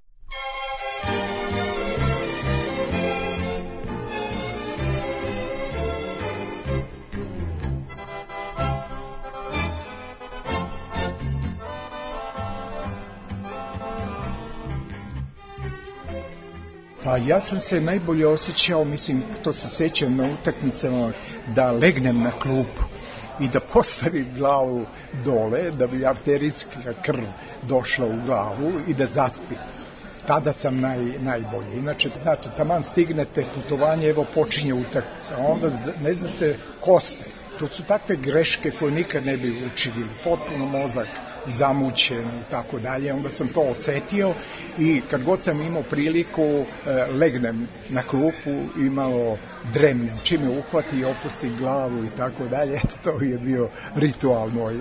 Pa ja sam se najbolje osjećao, mislim, to se sećam na utakmicama, da legnem na klupu i da postavim glavu dole, da bi arterijska krv došla u glavu i da zaspim. Tada sam naj, najbolji. Inače, znate, taman stignete putovanje, evo počinje utakmica, onda ne znate ko ste. To su takve greške koje nikad ne bi učinili, potpuno mozak zamućen i tako dalje, onda sam to osetio i kad god sam imao priliku e, legnem na klupu i malo dremnem, čim me uhvati i opustim glavu i tako dalje, eto, to je bio ritual moj.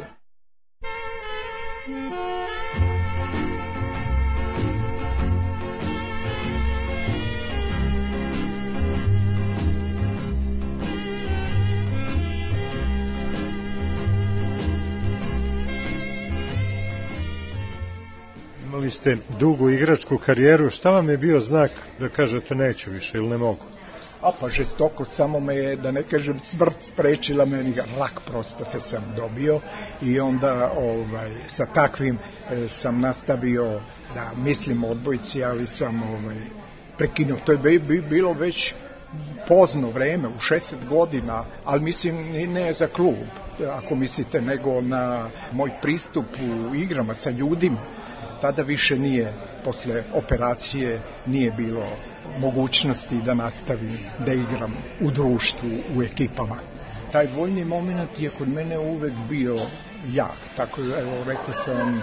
Imali ste dugu igračku karijeru, šta vam je bio znak da kažete neću više ili ne mogu? A pa žestoko, samo me je, da ne kažem, smrt sprečila, meni rak prostate sam dobio i onda ovaj, sa takvim e, sam nastavio da mislim o odbojci, ali sam ovaj, prekinuo. To je bi, bi, bilo već pozno vreme, u šezdeset godina, ali mislim ne za klub, ako mislite, nego na moj pristup u igrama sa ljudima. Tada više nije, posle operacije, nije bilo mogućnosti da nastavim da igram u društvu, u ekipama. Taj voljni moment je kod mene uvek bio jak, tako evo rekao sam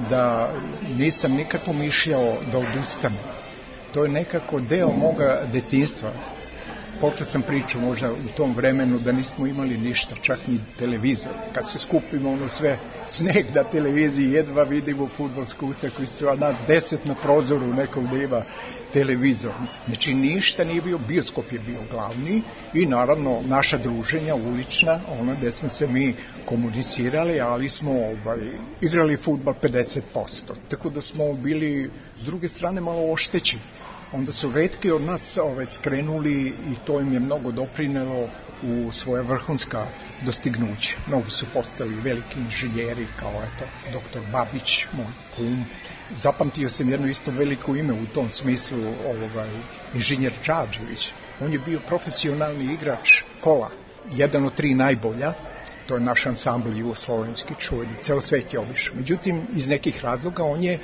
da nisam nikad pomišljao da odustanem. To je nekako deo moga detinjstva. Počeo sam priču možda u tom vremenu da nismo imali ništa, čak ni televizor. Kad se skupimo ono sve, sneg na televiziji, jedva vidimo fudbalsku utakmicu, a na deset na prozoru nekog da ima televizor. Znači ništa nije bio, bioskop je bio glavni i naravno naša druženja ulična, ono gde smo se mi komunicirali, ali smo ovaj, igrali fudbal pedeset posto. Tako da smo bili s druge strane malo oštećeni. Onda su retki od nas ovaj, skrenuli i to im je mnogo doprinelo u svoja vrhunska dostignuća. Mnogi su postali veliki inženjeri, kao eto, doktor Babić, moj kum. Zapamtio sam jedno isto veliko ime u tom smislu, ovaj, inženjer Čađević. On je bio profesionalni igrač kola, jedan od tri najbolja. To je naš ansambl jugoslovenski čuveni, ceo svet je obišao. Međutim, iz nekih razloga on je,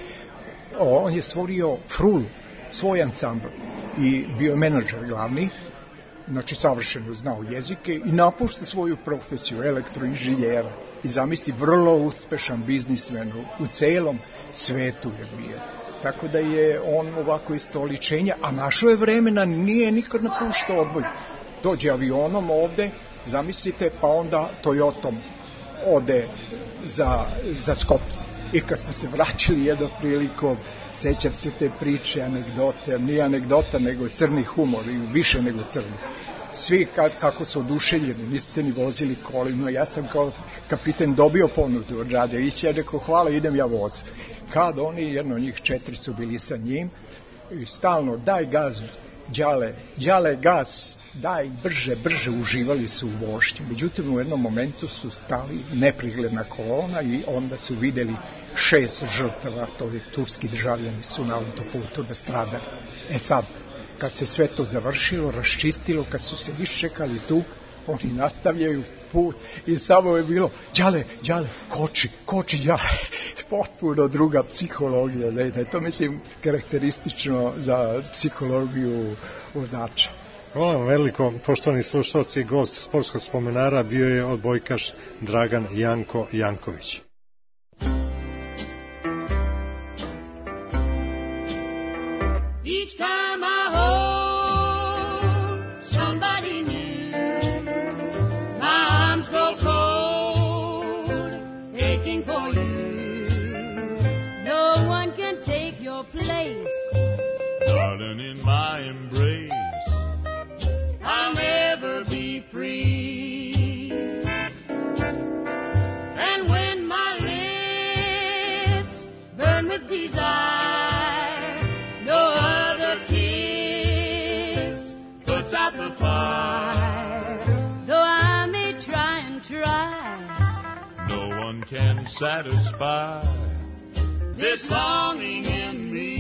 on je stvorio frulu, svoj ansambl i bio menadžer glavni, znači savršeno znao jezike i napušta svoju profesiju elektroinženjera i zamisli vrlo uspešan biznismen u celom svetu je bio. Tako da je on ovako isto oličenje, a našo je vremena, nije nikad napuštao odboj. Dođe avionom ovde, zamislite, pa onda Toyotom ode za, za Skopje. I kad smo se vraćali jednom prilikom, sećam se te priče, anegdote, nije anegdota, nego crni humor, i više nego crni. Svi kad, kako su oduševljeni, nisu se ni vozili kolima, ja sam kao kapiten dobio ponudu od Radevića, ja rekao hvala, idem ja voz. Kad oni, jedno od njih četiri su bili sa njim, i stalno daj gaz, đale, đale gas, daj brže, brže, uživali su u vožnji. Međutim, u jednom momentu su stali neprigledna kolona i onda su videli šest žrtava, to je turski državljani su na autoputu da stradali. E sad, kad se sve to završilo, raščistilo, kad su se iščekali tu, oni nastavljaju put i samo je bilo đale, đale, koči, koči đale. Potpuno druga psihologija. Ne, ne, to mislim karakteristično za psihologiju vozača. Hvala vam veliko, poštovani slušalci, gost Sportskog spomenara bio je odbojkaš Dragan Janko Janković. Each time I hold somebody new, my arms grow cold, aching embrace, I'll never be free. And when my lips burn with desire, no other kiss puts out the fire. Though I may try and try, no one can satisfy this longing in me.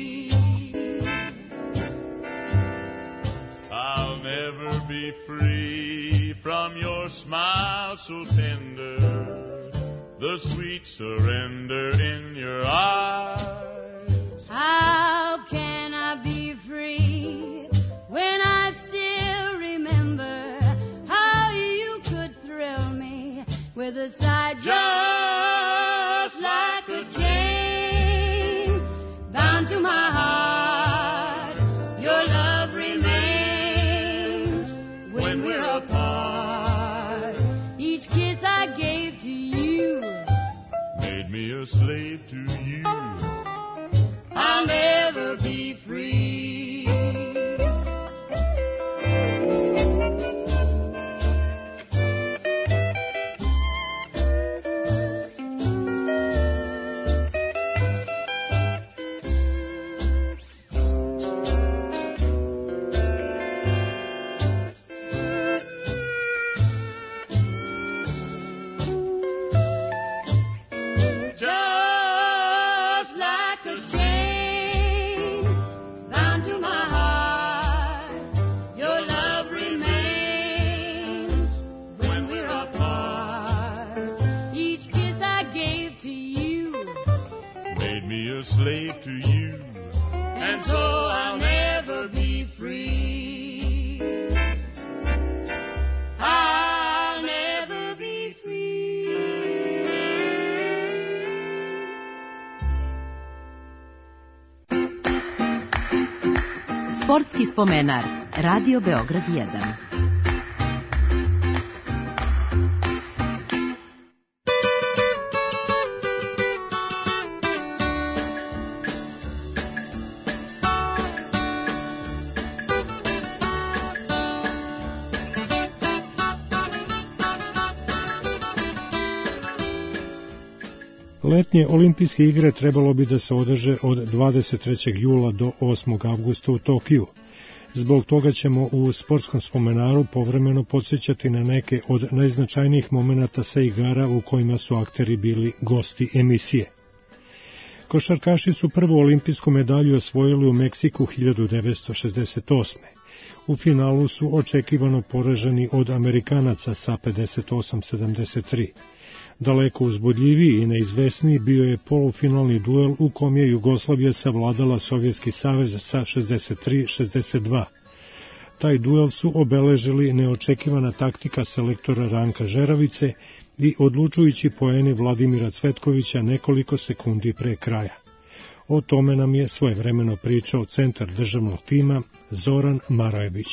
I'll never be free from your smile so tender, the sweet surrender in your eyes. How can I be free when I still remember how you could thrill me with a sigh just like a chain bound to my heart? Your love remains when we're apart. Each kiss I gave to you made me a slave to you. I'll never be free. Slave to you, and so I'll never be free. I'll never be free. Sportski spomenar, Radio Beograd jedan. Letnje olimpijske igre trebalo bi da se održe od dvadeset trećeg jula do osmog avgusta u Tokiju. Zbog toga ćemo u sportskom spomenaru povremeno podsjećati na neke od najznačajnijih momenata sa igara u kojima su akteri bili gosti emisije. Košarkaši su prvu olimpijsku medalju osvojili u Meksiku hiljadu devetsto šezdeset osme. U finalu su očekivano poraženi od Amerikanaca sa pedeset osam sedamdeset tri. Daleko uzbudljiviji i neizvesniji bio je polufinalni duel u kom je Jugoslavija savladala Sovjetski savez sa šezdeset tri šezdeset dva. Taj duel su obeležili neočekivana taktika selektora Ranka Žeravice i odlučujući poeni Vladimira Cvetkovića nekoliko sekundi pre kraja. O tome nam je svojevremeno pričao centar državnog tima Zoran Marajević.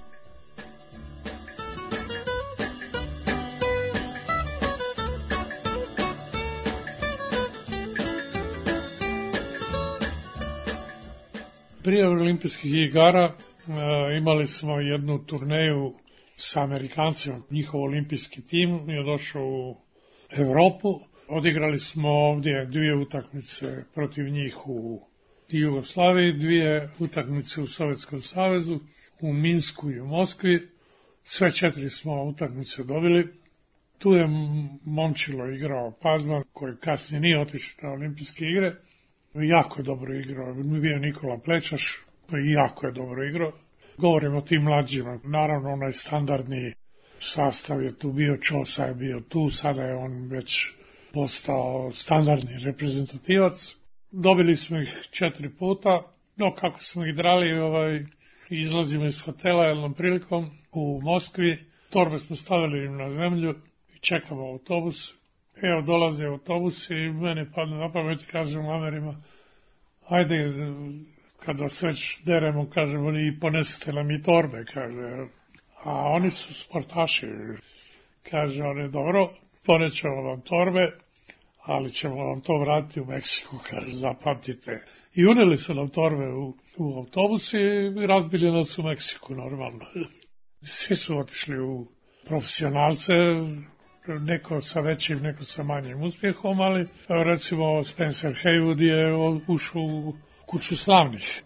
Prije olimpijskih igara e, imali smo jednu turneju sa Amerikancima. Njihov olimpijski tim je došao u Evropu. Odigrali smo ovdje dvije utakmice protiv njih u Jugoslaviji, dvije utakmice u Sovjetskom savezu, u Minsku i u Moskvi. Sve četiri smo utakmice dobili. Tu je Momčilo igrao Pazman, koji kasnije nije otišao na olimpijske igre. Jako je dobro igrao, bio Nikola Plečaš, jako je dobro igrao. Govorimo o tim mlađima, naravno onaj standardni sastav je tu bio, Ćosa je bio tu, sada je on već postao standardni reprezentativac. Dobili smo ih četiri puta, no kako smo ih drali, ovaj, izlazimo iz hotela jednom prilikom u Moskvi, torbe smo stavili na zemlju i čekamo autobus. Evo, dolaze autobus i meni padne na pamet i kažem Amerima, ajde, kada se već deremo, kažemo, i ponesite nam i torbe, kaže. A oni su sportaši, kaže, oni, dobro, ponećemo vam torbe, ali ćemo vam to vratiti u Meksiku, kaže, zapamtite. I uneli su nam torbe u, u autobus i razbili nas u Meksiku, normalno. Svi su otišli u profesionalce, neko sa većim, neko sa manjim uspjehom, ali recimo Spencer Haywood je ušao u kuću slavnih.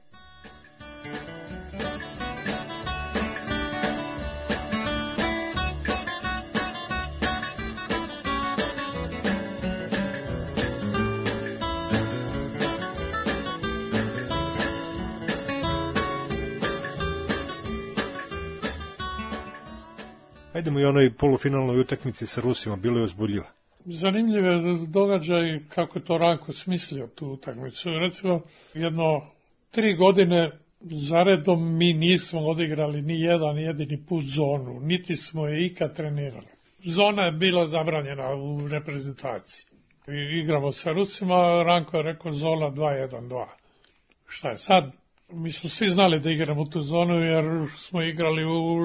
Hajdemo i onoj polufinalnoj utakmici sa Rusima, bilo je uzbudljivo. Zanimljiv je događaj kako je to Ranko smislio tu utakmicu. Recimo, jedno tri godine zaredom mi nismo odigrali ni jedan jedini put zonu, niti smo je ikad trenirali. Zona je bila zabranjena u reprezentaciji. I igramo sa Rusima, Ranko je rekao zona dva jedan dva. Šta je sad? Mi smo svi znali da igramo tu zonu jer smo igrali u,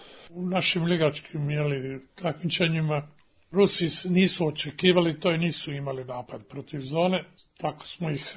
u našim ligačkim jeli, takmičenjima. Rusi nisu očekivali to i nisu imali napad protiv zone. Tako smo ih e,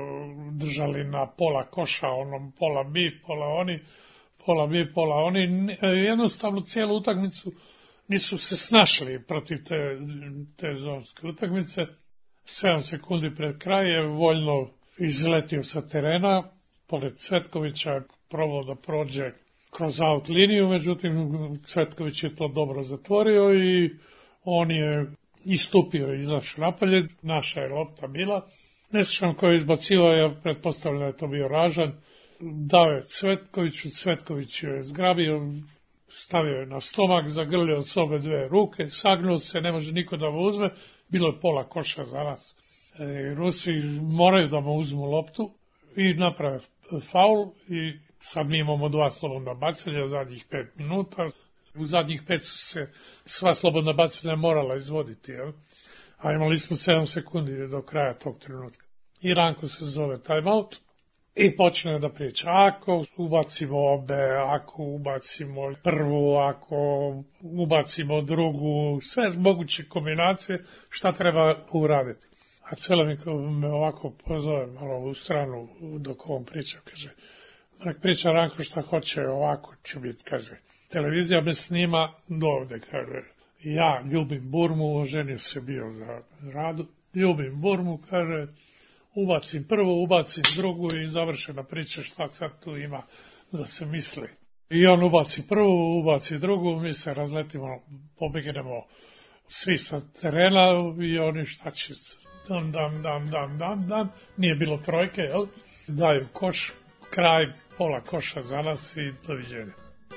držali na pola koša, onom pola bi, pola oni, pola bi, pola oni. E, jednostavno cijelu utakmicu nisu se snašli protiv te, te zonske utakmice. Sedam sekundi pred kraj je voljno izletio sa terena. Pored Cvetkovića je probao da prođe kroz out liniju, međutim Cvetković je to dobro zatvorio i on je istupio i izašao napolje. Naša je lopta bila. Ne sjećam ko je izbacivao, ja pretpostavljam da je to bio Ražan. Dao je Cvetkoviću, Cvetković je zgrabio, stavio je na stomak, zagrlio s obe dve ruke, sagnuo se, ne može niko da mu uzme. Bilo je pola koša za nas. E, Rusi moraju da mu uzmu loptu i naprave faul i sad mi imamo dva slobodna bacanja u zadnjih pet minuta. U zadnjih pet su se sva slobodna bacanja morala izvoditi, jel? A imali smo sedam sekundi do kraja tog trenutka. I Ranko se zove timeout i počne da priča. Ako ubacimo obe, ako ubacimo prvu, ako ubacimo drugu, sve moguće kombinacije, šta treba uraditi. A cijelo mi me ovako pozove malo u stranu dok on priča, kaže, nek priča Ranko šta hoće, ovako će biti, kaže. Televizija me snima do ovde, kaže. Ja ljubim Burmu, oženio se bio za radu, ljubim Burmu, kaže, ubacim prvu, ubacim drugu i završena priča šta sad tu ima da se misli. I on ubaci prvu, ubaci drugu, mi se razletimo, pobegnemo svi sa terena i oni šta će, dam, dam, dam, dam, dam, dam, nije bilo trojke, jel? Daju koš, kraj, pola koša za nas i doviđenja.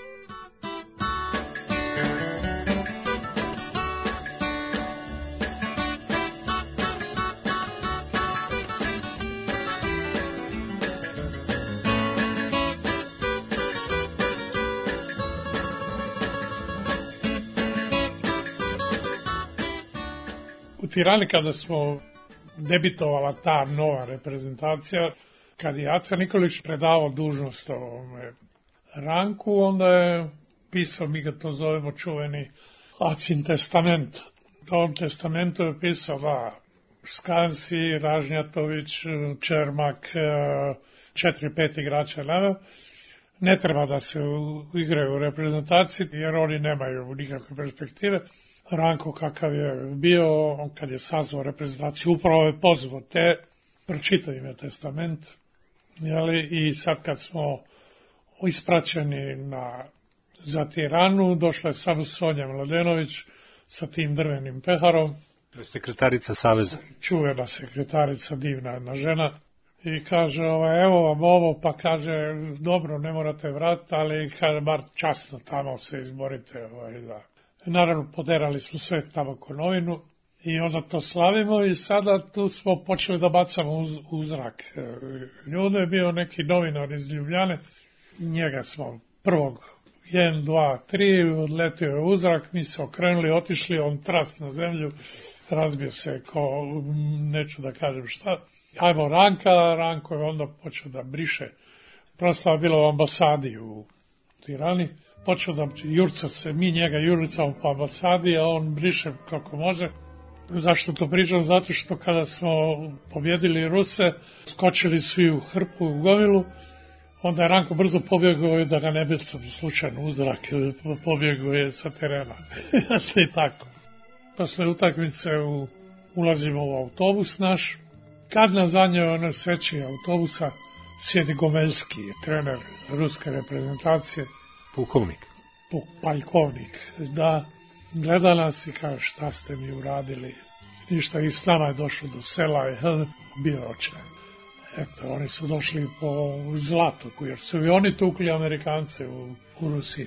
U Tirani kada smo debitovala ta nova reprezentacija, kad je Aca Nikolić predavao dužnost ovome Ranku, onda je pisao, mi ga to zovemo čuveni Acin testament. U tom testamentu je pisao da Skansi, Ražnjatović, Čermak, četiri, pet igrača leve, ne treba da se igraju u reprezentaciji jer oni nemaju nikakve perspektive. Ranko kakav je bio, on kad je sazvao reprezentaciju, upravo je pozvao te, pročitao im je testament, jeli, i sad kad smo ispraćeni na, za Tiranu, došla je samo Sonja Mladenović sa tim drvenim peharom. To je sekretarica Saveza. Čuvena sekretarica, divna jedna žena. I kaže, ovaj, evo vam ovo, pa kaže, dobro, ne morate vratiti, ali kaže, bar časno tamo se izborite, ovaj, da. Naravno, poderali smo sve tamo Konovinu i onda to slavimo i sada tu smo počeli da bacamo uz, u zrak. Ljude je bio neki novinar iz Ljubljane, njega smo prvog, jedan, dva, tri, odletio je u zrak, mi se okrenuli, otišli, on tras na zemlju, razbio se ko, neću da kažem šta. Ajmo Ranka, Ranko je onda počeo da briše. Proslava je bila u ambasadi u Tirani. Počeo da jurca se, mi njega juricamo po ambasadi, a on briše kako može. Zašto to pričam? Zato što kada smo pobjedili Ruse, skočili svi u hrpu, u gomilu, onda je Ranko brzo pobjegao da ga ne bi slučajno u zrak, pobjegao je sa terena. I tako. Posle utakmice u, ulazimo u autobus naš. Kad na zadnjoj ono seći autobusa sjedi Gomelski, trener ruske reprezentacije. Pukovnik. Puk, paljkovnik, da. Gleda nas i kaže šta ste mi uradili. Ništa, i s nama je došlo do sela i bio očajan. Eto, oni su došli po zlato, jer su i oni tukli Amerikance u, u Rusiji.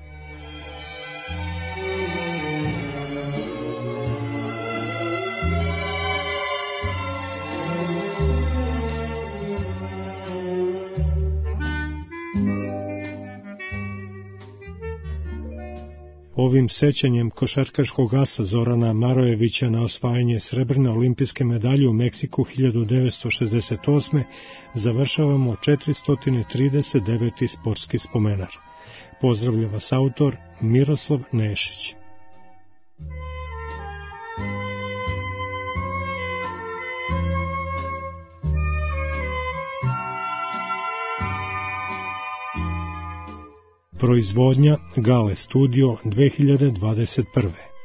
Ovim sećanjem košarkaškog asa Zorana Marojevića na osvajanje srebrne olimpijske medalje u Meksiku hiljadu devetsto šezdeset osme završavamo četiristo trideset deveti sportski spomenar. Pozdravlja vas autor Miroslav Nešić. Proizvodnja Gale Studio dve hiljade dvadeset prve.